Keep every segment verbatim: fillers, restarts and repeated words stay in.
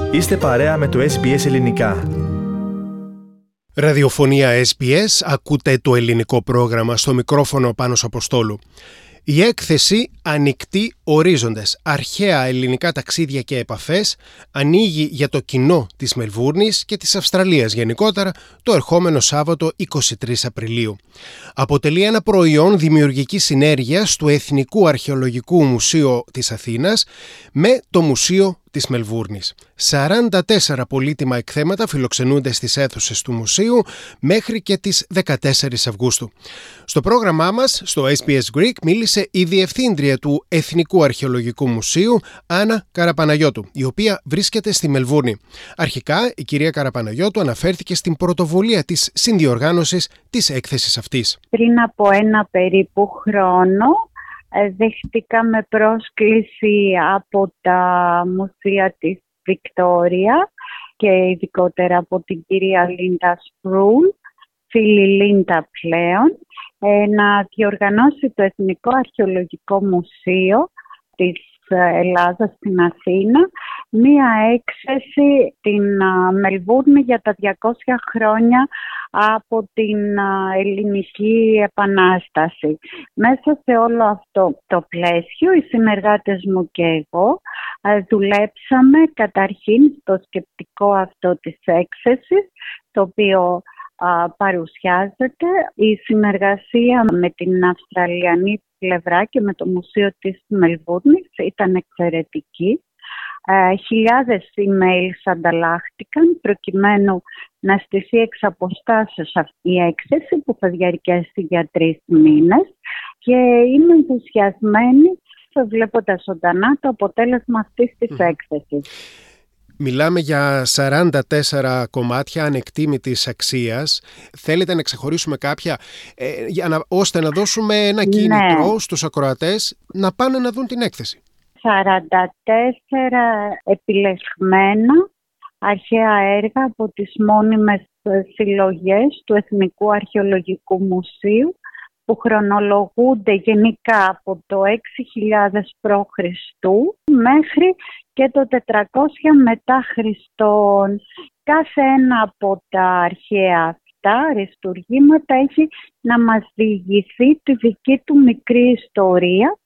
Είστε παρέα με το Ες Μπι Ες Ελληνικά. Ραδιοφωνία Ες Μπι Ες, ακούτε το ελληνικό πρόγραμμα, στο μικρόφωνο Πάνος Αποστόλου. Η έκθεση «Ανοιχτοί ορίζοντες. Αρχαία ελληνικά ταξίδια και επαφές» ανοίγει για το κοινό της Μελβούρνης και της Αυστραλίας γενικότερα το ερχόμενο Σάββατο είκοσι τρεις Απριλίου. Αποτελεί ένα προϊόν δημιουργικής συνέργειας του Εθνικού Αρχαιολογικού Μουσείου της Αθήνας με το Μουσείο της Μελβούρνης. σαράντα τέσσερα πολύτιμα εκθέματα φιλοξενούνται στις αίθουσες του Μουσείου μέχρι και τις δεκατέσσερις Αυγούστου. Στο πρόγραμμά μας, στο Ες Μπι Ες Greek, μίλησε η Διευθύντρια του Εθνικού Αρχαιολογικού Μουσείου, Άννα Καραπαναγιώτου, η οποία βρίσκεται στη Μελβούρνη. Αρχικά, η κυρία Καραπαναγιώτου αναφέρθηκε στην πρωτοβουλία της συνδιοργάνωσης της έκθεσης αυτής. Πριν από ένα περίπου χρόνο, δεχτήκαμε πρόσκληση από τα μουσεία της Βικτόρια και ειδικότερα από την κυρία Λίντα Σπρούλ, φίλη Λίντα πλέον, να διοργανώσει το Εθνικό Αρχαιολογικό Μουσείο της Ελλάδας στην Αθήνα μία έκθεση στην Μελβούρνη για τα διακόσια χρόνια από την Ελληνική Επανάσταση. Μέσα σε όλο αυτό το πλαίσιο, οι συνεργάτες μου και εγώ δουλέψαμε καταρχήν στο σκεπτικό αυτό της έκθεσης, το οποίο α, παρουσιάζεται. Η συνεργασία με την Αυστραλιανή πλευρά και με το Μουσείο της Μελβούρνης ήταν εξαιρετική. Ε, χιλιάδες emails ανταλλάχτηκαν προκειμένου να στηθεί εξ αποστάσεως αυτή η έκθεση που θα διαρκέσει για τρεις μήνες και είμαι ενθουσιασμένη βλέποντας ζωντανά το αποτέλεσμα αυτής της mm. έκθεσης. Μιλάμε για σαράντα τέσσερα κομμάτια ανεκτήμητης αξίας. Θέλετε να ξεχωρίσουμε κάποια ε, για να, ώστε να δώσουμε ένα κίνητρο ναι. στους ακροατές να πάνε να δουν την έκθεση. σαράντα τέσσερα επιλεγμένα αρχαία έργα από τις μόνιμες συλλογές του Εθνικού Αρχαιολογικού Μουσείου που χρονολογούνται γενικά από το έξι χιλιάδες προ Χριστού μέχρι και το τετρακόσια μετά Χριστόν. Κάθε ένα από τα αρχαία αυτά αριστουργήματα έχει να μας διηγηθεί τη δική του μικρή ιστορία,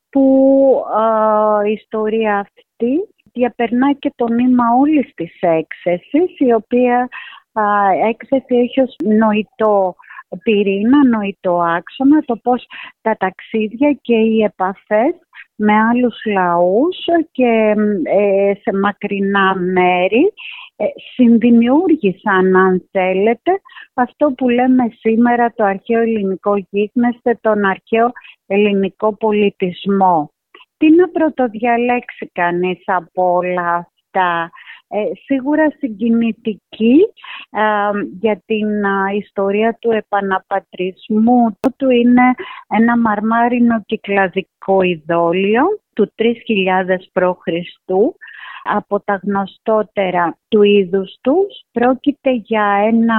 που α, η ιστορία αυτή διαπερνά και το νήμα όλης της έκθεσης, η οποία α, έκθεση έχει ως νοητό πυρήνα, νοητό άξονα, το πώς τα ταξίδια και οι επαφές με άλλους λαούς και ε, σε μακρινά μέρη ε, συνδημιούργησαν, αν θέλετε, αυτό που λέμε σήμερα το αρχαίο ελληνικό γίγνεσθε, τον αρχαίο ελληνικό πολιτισμό. Τι να πρωτοδιαλέξει κανείς από όλα αυτά? Ε, σίγουρα συγκινητική ε, για την ε, ιστορία του επαναπατρισμού του είναι ένα μαρμάρινο κυκλαδικό ειδόλιο του τρεις χιλιάδες προ Χριστού. Από τα γνωστότερα του είδους τους πρόκειται για ένα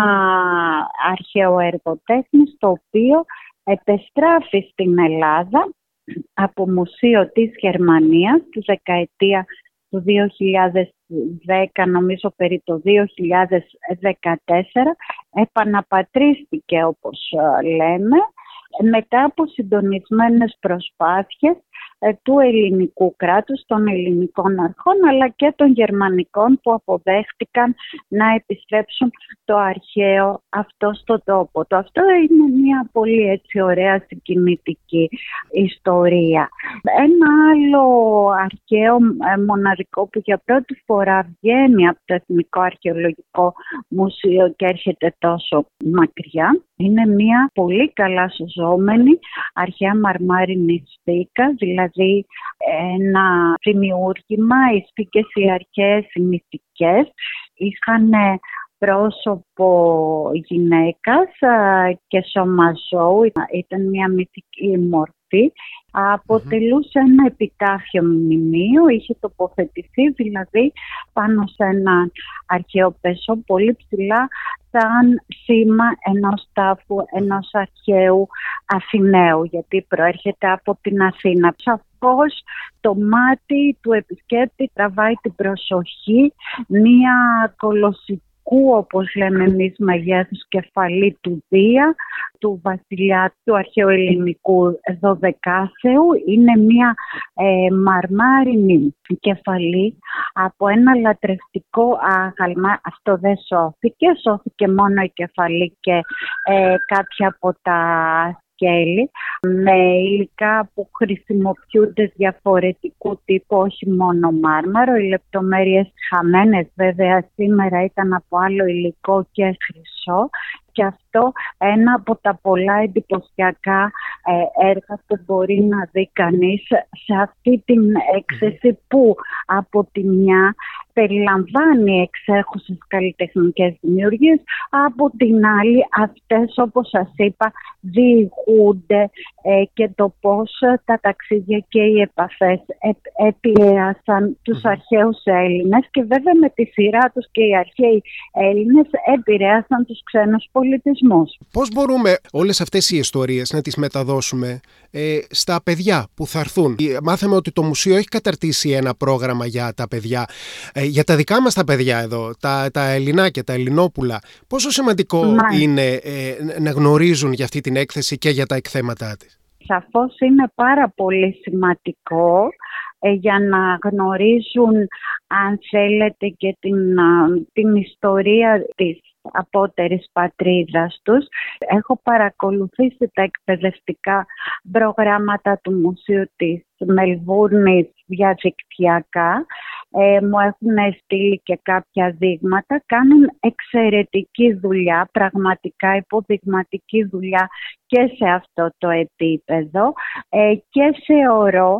αρχαίο έργο τέχνης, το οποίο επεστράφει στην Ελλάδα από μουσείο της Γερμανίας τη δεκαετία του δύο χιλιάδες δέκα, νομίζω περί το δύο χιλιάδες δεκατέσσερα, επαναπατρίστηκε όπως λέμε, μετά από συντονισμένες προσπάθειες του ελληνικού κράτους, των ελληνικών αρχών, αλλά και των γερμανικών που αποδέχτηκαν να επιστρέψουν το αρχαίο αυτό στο τόπο. Το αυτό είναι μια πολύ έτσι ωραία συγκινητική ιστορία. Ένα άλλο αρχαίο μοναδικό που για πρώτη φορά βγαίνει από το Εθνικό Αρχαιολογικό Μουσείο και έρχεται τόσο μακριά, είναι μια πολύ καλά σωζόμενη αρχαία μαρμάρινη σφίκα, δηλαδή ένα δημιούργημα. Οι σφίκες οι αρχαίες, οι μυθικές, είχαν πρόσωπο γυναίκας και σώμα ζώου, ήταν μια μυθική μορφή. Αποτελούσε ένα επιτάφιο μνημείο, είχε τοποθετηθεί δηλαδή πάνω σε ένα αρχαίο πεσό πολύ ψηλά σαν σήμα ενός τάφου, ενός αρχαίου Αθηναίου, γιατί προέρχεται από την Αθήνα. Σαφώς το μάτι του επισκέπτη τραβάει την προσοχή, μία κολοσσική, όπως λέμε εμείς, μεγέθους κεφαλή του Δία, του βασιλιά του αρχαίου ελληνικού δωδεκάσεου. Είναι μια ε, μαρμάρινη κεφαλή από ένα λατρευτικό άγαλμα. Αυτό δεν σώθηκε, σώθηκε μόνο η κεφαλή και ε, κάποια από τα σκέλη, με υλικά που χρησιμοποιούνται διαφορετικού τύπου, όχι μόνο μάρμαρο. Οι λεπτομέρειες χαμένες βέβαια σήμερα ήταν από άλλο υλικό και χρυσό. Και αυτό ένα από τα πολλά εντυπωσιακά ε, έργα που μπορεί να δει κανείς σε αυτή την έκθεση, που από τη μια περιλαμβάνει εξέχουσες καλλιτεχνικές δημιουργίες, από την άλλη αυτές, όπως σας είπα, διηγούνται ε, και το πώς τα ταξίδια και οι επαφές ε, επηρέασαν τους αρχαίους Έλληνες, και βέβαια με τη σειρά τους και οι αρχαίοι Έλληνες επηρέασαν τους ξένους πολιτισμούς. Πώς μπορούμε όλες αυτές οι ιστορίες να τις μεταδώσουμε ε, στα παιδιά που θα έρθουν? Μάθαμε ότι το μουσείο έχει καταρτήσει ένα πρόγραμμα για τα παιδιά, ε, για τα δικά μας τα παιδιά εδώ, τα, τα Ελληνάκια, τα Ελληνόπουλα. Πόσο σημαντικό Μάλιστα. είναι ε, να γνωρίζουν για αυτή την έκθεση και για τα εκθέματά της? Σαφώς είναι πάρα πολύ σημαντικό ε, για να γνωρίζουν, αν θέλετε, και την, την ιστορία της απότερης πατρίδας τους. Έχω παρακολουθήσει τα εκπαιδευτικά προγράμματα του Μουσείου της Μελβούρνης διαδικτυακά. Ε, μου έχουν στείλει και κάποια δείγματα. Κάνουν εξαιρετική δουλειά, πραγματικά υποδειγματική δουλειά και σε αυτό το επίπεδο, ε, και θεωρώ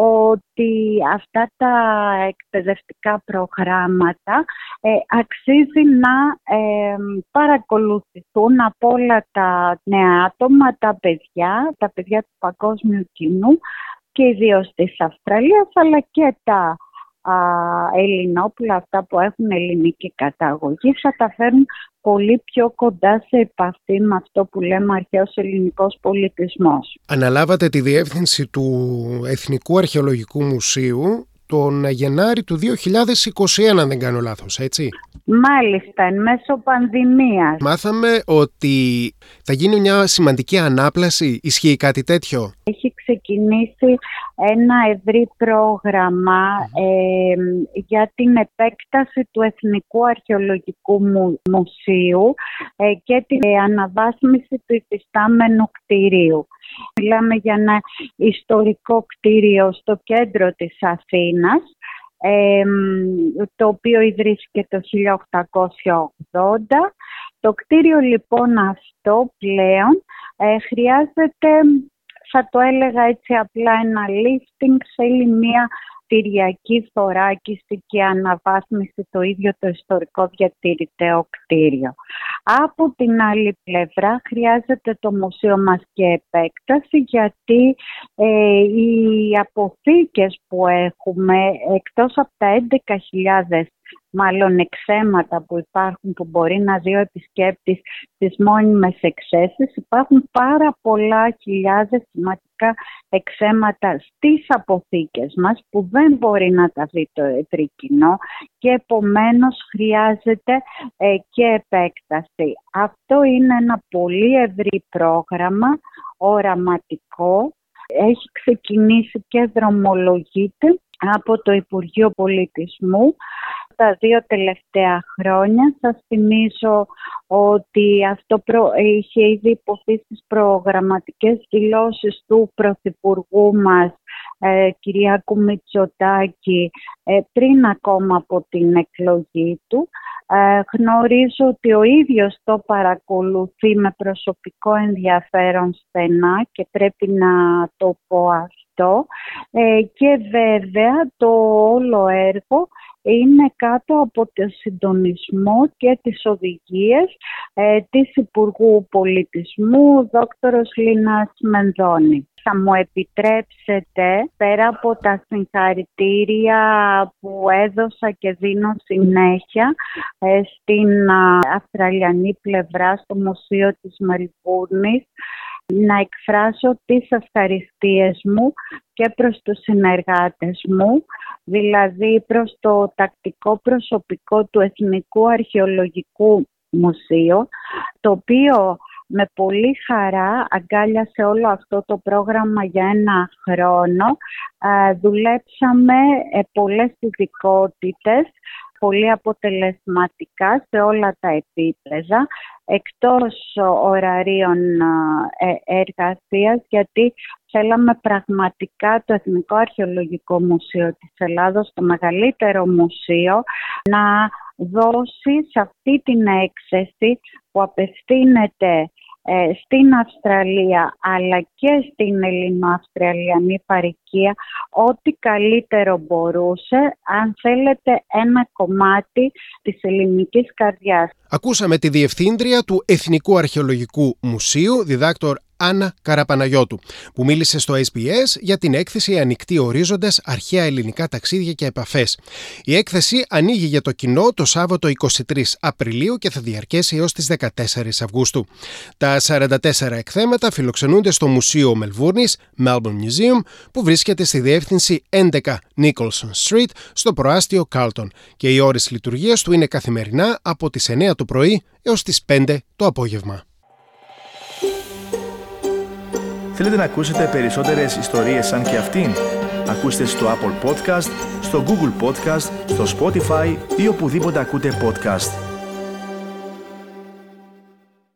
ότι αυτά τα εκπαιδευτικά προγράμματα ε, αξίζει να ε, παρακολουθηθούν από όλα τα νέα άτομα, τα παιδιά, τα παιδιά του παγκόσμιου κοινού, και ιδίως της Αυστραλίας, αλλά και τα α, Ελληνόπουλα, αυτά που έχουν ελληνική καταγωγή, θα τα φέρουν πολύ πιο κοντά σε επαφή με αυτό που λέμε αρχαίος ελληνικός πολιτισμός. Αναλάβατε τη διεύθυνση του Εθνικού Αρχαιολογικού Μουσείου τον Γενάρη του δύο χιλιάδες είκοσι ένα, αν δεν κάνω λάθος, έτσι? Μάλιστα, εν μέσω πανδημίας. Μάθαμε ότι θα γίνει μια σημαντική ανάπλαση. Ισχύει κάτι τέτοιο? Έχει ξεκινήσει ένα ευρύ πρόγραμμα ε, για την επέκταση του Εθνικού Αρχαιολογικού Μου, Μουσείου ε, και την ε, αναβάθμιση του υφιστάμενου κτηρίου. Μιλάμε για ένα ιστορικό κτίριο στο κέντρο της Αθήνας, ε, το οποίο ιδρύθηκε το χίλια οκτακόσια ογδόντα. Το κτίριο λοιπόν αυτό πλέον ε, χρειάζεται, θα το έλεγα έτσι απλά, ένα lifting, θέλει μια κτηριακή θωράκιση και αναβάθμιση το ίδιο το ιστορικό διατηρηταίο κτίριο. Από την άλλη πλευρά χρειάζεται το μουσείο μας και επέκταση, γιατί ε, οι αποθήκες που έχουμε, εκτός από τα έντεκα χιλιάδες μάλλον εξέματα που υπάρχουν, που μπορεί να δει ο επισκέπτης τις μόνιμες εξέσεις, υπάρχουν πάρα πολλά χιλιάδες σημαντικά εξέματα στις αποθήκες μας που δεν μπορεί να τα δει το ευρύ κοινό, και επομένως χρειάζεται ε, και επέκταση. Αυτό είναι ένα πολύ ευρύ πρόγραμμα, οραματικό, έχει ξεκινήσει και δρομολογείται από το Υπουργείο Πολιτισμού τα δύο τελευταία χρόνια. Σας θυμίζω ότι αυτό προ... είχε ήδη υποθεί στις προγραμματικές δηλώσεις του Πρωθυπουργού μας, ε, Κυριάκου Μητσοτάκη, ε, πριν ακόμα από την εκλογή του. Ε, γνωρίζω ότι ο ίδιος το παρακολουθεί με προσωπικό ενδιαφέρον στενά και πρέπει να το πω αυτό. Ε, και βέβαια το όλο έργο είναι κάτω από το συντονισμό και τις οδηγίες ε, της Υπουργού Πολιτισμού, δόκτωρος Λίνας Μενδώνη. Θα μου επιτρέψετε, πέρα από τα συγχαρητήρια που έδωσα και δίνω συνέχεια ε, στην α, αυστραλιανή πλευρά στο Μουσείο της Μελβούρνης, να εκφράσω τις ευχαριστίες μου και προς τους συνεργάτες μου, δηλαδή προς το τακτικό προσωπικό του Εθνικού Αρχαιολογικού Μουσείου, το οποίο με πολύ χαρά αγκάλιασε όλο αυτό το πρόγραμμα για ένα χρόνο. Δουλέψαμε πολλές ειδικότητες, πολύ αποτελεσματικά σε όλα τα επίπεδα, εκτός ωραρίων εργασίας, γιατί θέλαμε πραγματικά το Εθνικό Αρχαιολογικό Μουσείο της Ελλάδος, το μεγαλύτερο μουσείο, να δώσει σε αυτή την έκθεση που απευθύνεται ε, στην Αυστραλία αλλά και στην Ελληνοαυστραλιανή παροικία ό,τι καλύτερο μπορούσε, αν θέλετε, ένα κομμάτι της ελληνικής καρδιάς. Ακούσαμε τη Διευθύντρια του Εθνικού Αρχαιολογικού Μουσείου, διδάκτορ Άννα Καραπαναγιώτου, που μίλησε στο ες μπι ες για την έκθεση «Ανοιχτοί ορίζοντες, αρχαία ελληνικά ταξίδια και επαφές». Η έκθεση ανοίγει για το κοινό το Σάββατο εικοστή τρίτη Απριλίου και θα διαρκέσει έως τις δεκατέσσερις Αυγούστου. Τα σαράντα τέσσερα εκθέματα φιλοξενούνται στο Μουσείο Μελβούρνης, Melbourne Museum, που βρίσκεται στη διεύθυνση έντεκα Nicholson Street, στο προάστιο Carlton, και οι ώρες λειτουργίας του είναι καθημερινά από τις εννέα το πρωί έως τις πέντε το απόγευμα. Θέλετε να ακούσετε περισσότερες ιστορίες σαν και αυτήν? Ακούστε στο Apple Podcast, στο Google Podcast, στο Spotify ή οπουδήποτε ακούτε podcast.